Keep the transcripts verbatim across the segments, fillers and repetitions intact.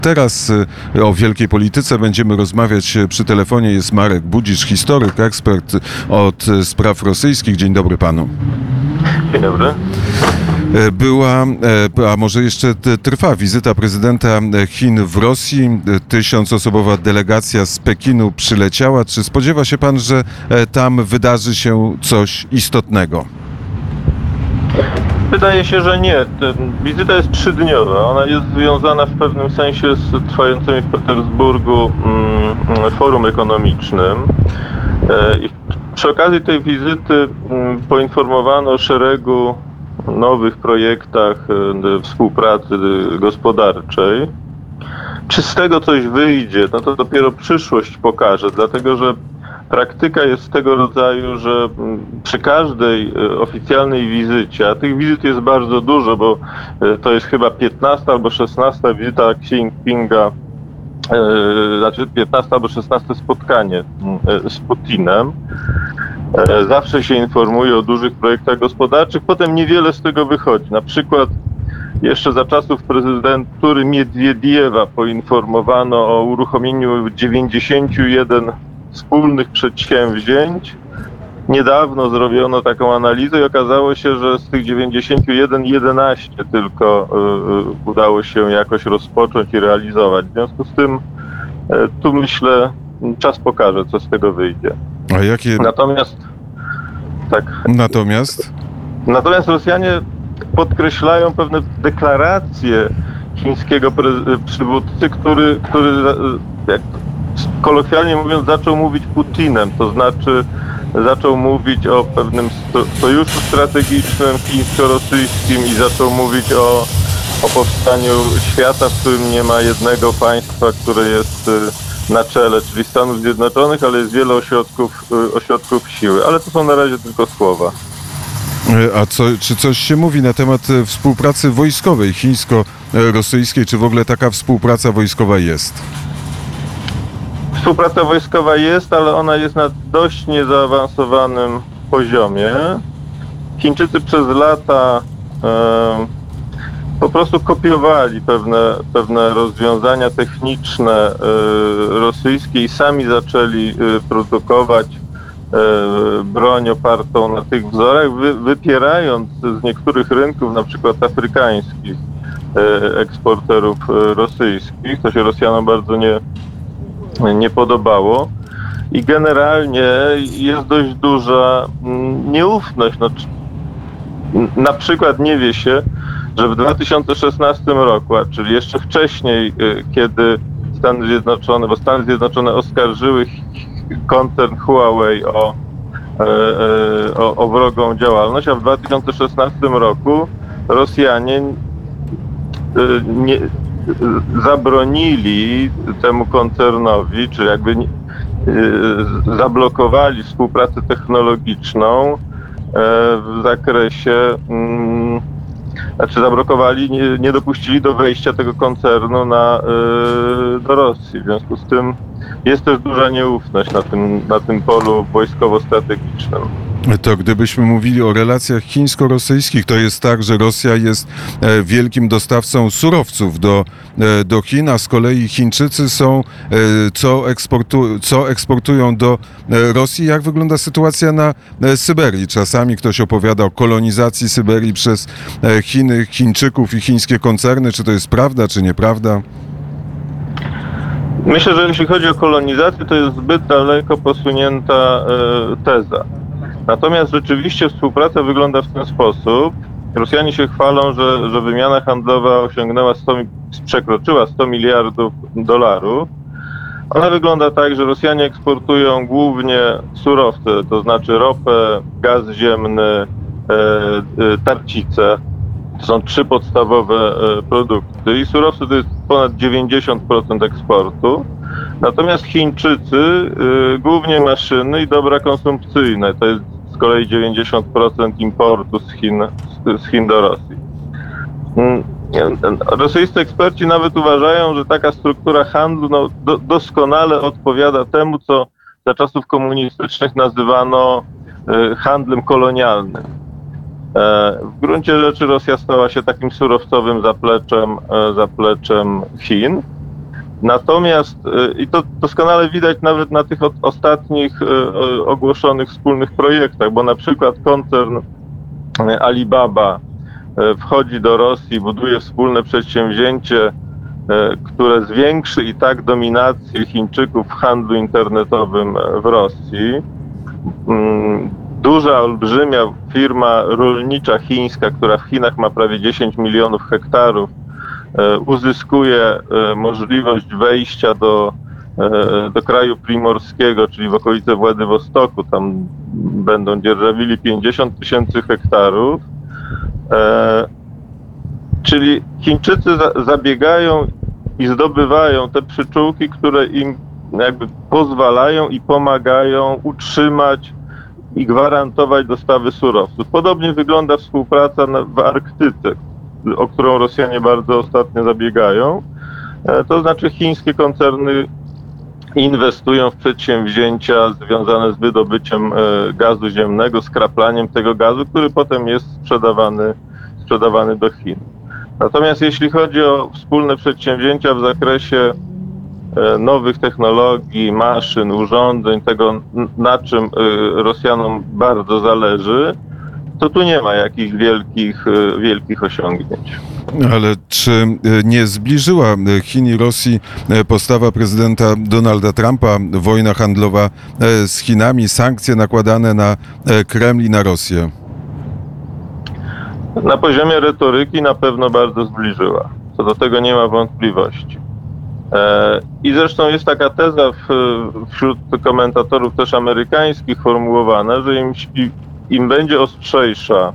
Teraz o wielkiej polityce będziemy rozmawiać. Przy telefonie jest Marek Budzicz, historyk, ekspert od spraw rosyjskich. Dzień dobry panu. Dzień dobry. Była, a może jeszcze trwa wizyta prezydenta Chin w Rosji. Tysiącosobowa delegacja z Pekinu przyleciała. Czy spodziewa się pan, że tam wydarzy się coś istotnego? Wydaje się, że nie. Wizyta jest trzydniowa. Ona jest związana w pewnym sensie z trwającym w Petersburgu mm, forum ekonomicznym. I przy okazji tej wizyty mm, poinformowano o szeregu nowych projektach współpracy gospodarczej. Czy z tego coś wyjdzie, no to dopiero przyszłość pokaże, dlatego że praktyka jest tego rodzaju, że przy każdej oficjalnej wizycie, a tych wizyt jest bardzo dużo, bo to jest chyba piętnasta albo szesnasta wizyta Xi Jinpinga, znaczy piętnaste albo szesnaste spotkanie z Putinem. Zawsze się informuje o dużych projektach gospodarczych, potem niewiele z tego wychodzi. Na przykład jeszcze za czasów prezydentury Miedwiediewa poinformowano o uruchomieniu dziewięćdziesięciu jeden wspólnych przedsięwzięć. Niedawno zrobiono taką analizę i okazało się, że z tych dziewięćdziesięciu jeden, jedenaście tylko y, udało się jakoś rozpocząć i realizować. W związku z tym y, tu myślę, czas pokaże, co z tego wyjdzie. A jakie... Natomiast tak. Natomiast? Natomiast Rosjanie podkreślają pewne deklaracje chińskiego przywódcy, który, który jak kolokwialnie mówiąc, zaczął mówić Putinem, to znaczy zaczął mówić o pewnym sojuszu strategicznym chińsko-rosyjskim i zaczął mówić o, o powstaniu świata, w którym nie ma jednego państwa, które jest na czele, czyli Stanów Zjednoczonych, ale jest wiele ośrodków, ośrodków siły. Ale to są na razie tylko słowa. A co, czy coś się mówi na temat współpracy wojskowej chińsko-rosyjskiej? Czy w ogóle taka współpraca wojskowa jest? Współpraca wojskowa jest, ale ona jest na dość niezaawansowanym poziomie. Chińczycy przez lata e, po prostu kopiowali pewne, pewne rozwiązania techniczne e, rosyjskie i sami zaczęli e, produkować e, broń opartą na tych wzorach, wy, wypierając z niektórych rynków, na przykład afrykańskich, e, eksporterów e, rosyjskich. To się Rosjanom bardzo nie nie podobało i generalnie jest dość duża nieufność. No, na przykład nie wie się, że w dwa tysiące szesnastym roku, a czyli jeszcze wcześniej, kiedy Stany Zjednoczone, bo Stany Zjednoczone oskarżyły koncern Huawei o, o, o wrogą działalność, a w dwa tysiące szesnastym roku Rosjanie nie zabronili temu koncernowi, czy jakby yy, zablokowali współpracę technologiczną yy, w zakresie, yy, znaczy zablokowali, nie, nie dopuścili do wejścia tego koncernu na, yy, do Rosji. W związku z tym jest też duża nieufność na tym, na tym polu wojskowo-strategicznym. To gdybyśmy mówili o relacjach chińsko-rosyjskich, to jest tak, że Rosja jest wielkim dostawcą surowców do, do Chin, a z kolei Chińczycy są, co, eksportu, co eksportują do Rosji. Jak wygląda sytuacja na Syberii? Czasami ktoś opowiada o kolonizacji Syberii przez Chiny, Chińczyków i chińskie koncerny. Czy to jest prawda, czy nieprawda? Myślę, że jeśli chodzi o kolonizację, to jest zbyt daleko posunięta teza. Natomiast rzeczywiście współpraca wygląda w ten sposób. Rosjanie się chwalą, że, że wymiana handlowa osiągnęła sto, przekroczyła sto miliardów dolarów. Ona wygląda tak, że Rosjanie eksportują głównie surowce, to znaczy ropę, gaz ziemny, e, e, tarcice. To są trzy podstawowe e, produkty i surowce to jest ponad dziewięćdziesiąt procent eksportu. Natomiast Chińczycy y, głównie maszyny i dobra konsumpcyjne, to jest z kolei dziewięćdziesiąt procent importu z Chin, z, z Chin do Rosji. Rosyjscy eksperci nawet uważają, że taka struktura handlu no, do, doskonale odpowiada temu, co za czasów komunistycznych nazywano y, handlem kolonialnym. W gruncie rzeczy Rosja stała się takim surowcowym zapleczem, zapleczem Chin. Natomiast, i to doskonale widać nawet na tych ostatnich ogłoszonych wspólnych projektach, bo na przykład koncern Alibaba wchodzi do Rosji, buduje wspólne przedsięwzięcie, które zwiększy i tak dominację Chińczyków w handlu internetowym w Rosji. Duża, olbrzymia firma rolnicza chińska, która w Chinach ma prawie dziesięć milionów hektarów, uzyskuje możliwość wejścia do, do kraju primorskiego, czyli w okolice Władywostoku. Tam będą dzierżawili pięćdziesiąt tysięcy hektarów. Czyli Chińczycy zabiegają i zdobywają te przyczółki, które im jakby pozwalają i pomagają utrzymać i gwarantować dostawy surowców. Podobnie wygląda współpraca w Arktyce, o którą Rosjanie bardzo ostatnio zabiegają. To znaczy chińskie koncerny inwestują w przedsięwzięcia związane z wydobyciem gazu ziemnego, skraplaniem tego gazu, który potem jest sprzedawany, sprzedawany do Chin. Natomiast jeśli chodzi o wspólne przedsięwzięcia w zakresie nowych technologii, maszyn, urządzeń, tego na czym Rosjanom bardzo zależy, to tu nie ma jakichś wielkich, wielkich osiągnięć. Ale czy nie zbliżyła Chin i Rosji postawa prezydenta Donalda Trumpa, wojna handlowa z Chinami, sankcje nakładane na Kreml i na Rosję? Na poziomie retoryki na pewno bardzo zbliżyła. Co do tego nie ma wątpliwości. I zresztą jest taka teza wśród komentatorów też amerykańskich formułowana, że im, im będzie ostrzejsza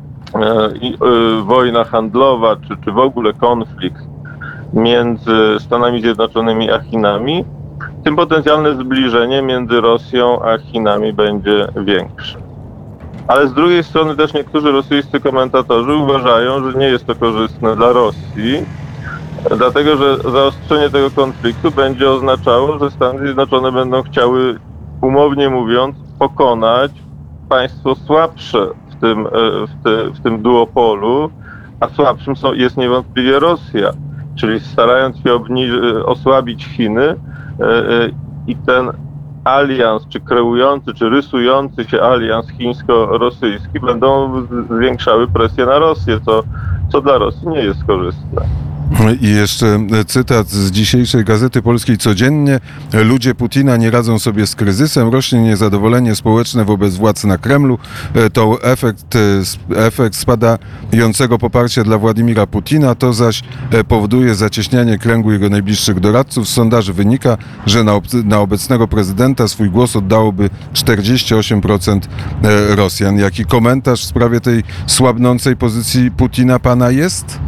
wojna handlowa, czy, czy w ogóle konflikt między Stanami Zjednoczonymi a Chinami, tym potencjalne zbliżenie między Rosją a Chinami będzie większe. Ale z drugiej strony też niektórzy rosyjscy komentatorzy uważają, że nie jest to korzystne dla Rosji, dlatego że zaostrzenie tego konfliktu będzie oznaczało, że Stany Zjednoczone będą chciały, umownie mówiąc, pokonać państwo słabsze w tym, w te, w tym duopolu, a słabszym są, jest niewątpliwie Rosja, czyli starając się obniż- osłabić Chiny i ten alians, czy kreujący, czy rysujący się alians chińsko-rosyjski będą zwiększały presję na Rosję, co, co dla Rosji nie jest korzystne. I jeszcze cytat z dzisiejszej Gazety Polskiej. Codziennie ludzie Putina nie radzą sobie z kryzysem, rośnie niezadowolenie społeczne wobec władz na Kremlu. To efekt, efekt spadającego poparcia dla Władimira Putina, to zaś powoduje zacieśnianie kręgu jego najbliższych doradców. Z sondaży wynika, że na, ob- na obecnego prezydenta swój głos oddałoby czterdzieści osiem procent Rosjan. Jaki komentarz w sprawie tej słabnącej pozycji Putina pana jest?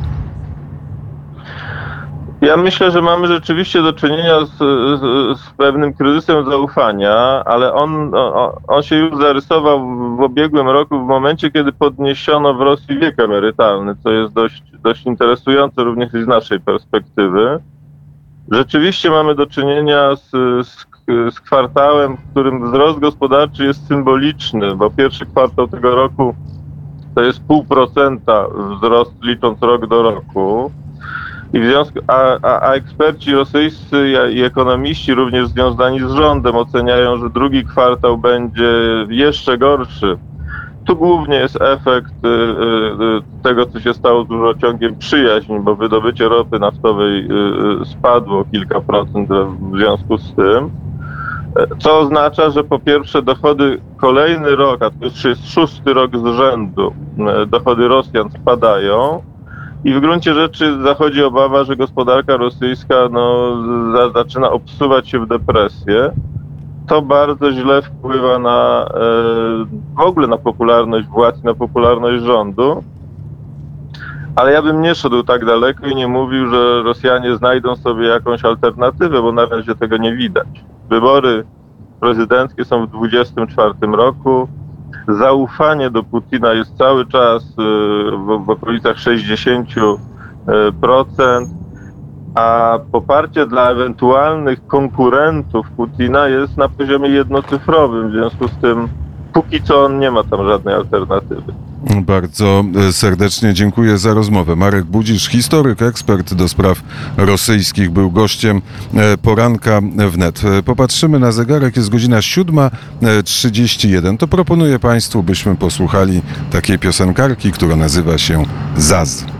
Ja myślę, że mamy rzeczywiście do czynienia z, z, z pewnym kryzysem zaufania, ale on, on, on się już zarysował w ubiegłym roku, w momencie, kiedy podniesiono w Rosji wiek emerytalny, co jest dość, dość interesujące również z naszej perspektywy. Rzeczywiście mamy do czynienia z, z, z kwartałem, w którym wzrost gospodarczy jest symboliczny, bo pierwszy kwartał tego roku to jest pół procenta wzrost licząc rok do roku. I w związku, a, a, a eksperci rosyjscy i ekonomiści, również związani z rządem, oceniają, że drugi kwartał będzie jeszcze gorszy. Tu głównie jest efekt y, y, tego, co się stało z rurociągiem Przyjaźń, bo wydobycie ropy naftowej y, spadło o kilka procent w związku z tym. Co oznacza, że po pierwsze dochody kolejny rok, a to już jest szósty rok z rzędu, dochody Rosjan spadają. I w gruncie rzeczy zachodzi obawa, że gospodarka rosyjska no, za, zaczyna obsuwać się w depresję. To bardzo źle wpływa na e, w ogóle na popularność władz, na popularność rządu. Ale ja bym nie szedł tak daleko i nie mówił, że Rosjanie znajdą sobie jakąś alternatywę, bo na razie tego nie widać. Wybory prezydenckie są w dwudziestym czwartym roku. Zaufanie do Putina jest cały czas w, w okolicach sześćdziesiąt procent, a poparcie dla ewentualnych konkurentów Putina jest na poziomie jednocyfrowym. W związku z tym póki co nie ma tam żadnej alternatywy. Bardzo serdecznie dziękuję za rozmowę. Marek Budzisz, historyk, ekspert do spraw rosyjskich, był gościem poranka wnet. Popatrzymy na zegarek, jest godzina siódma trzydzieści jeden. To proponuję Państwu, byśmy posłuchali takiej piosenkarki, która nazywa się Zaz.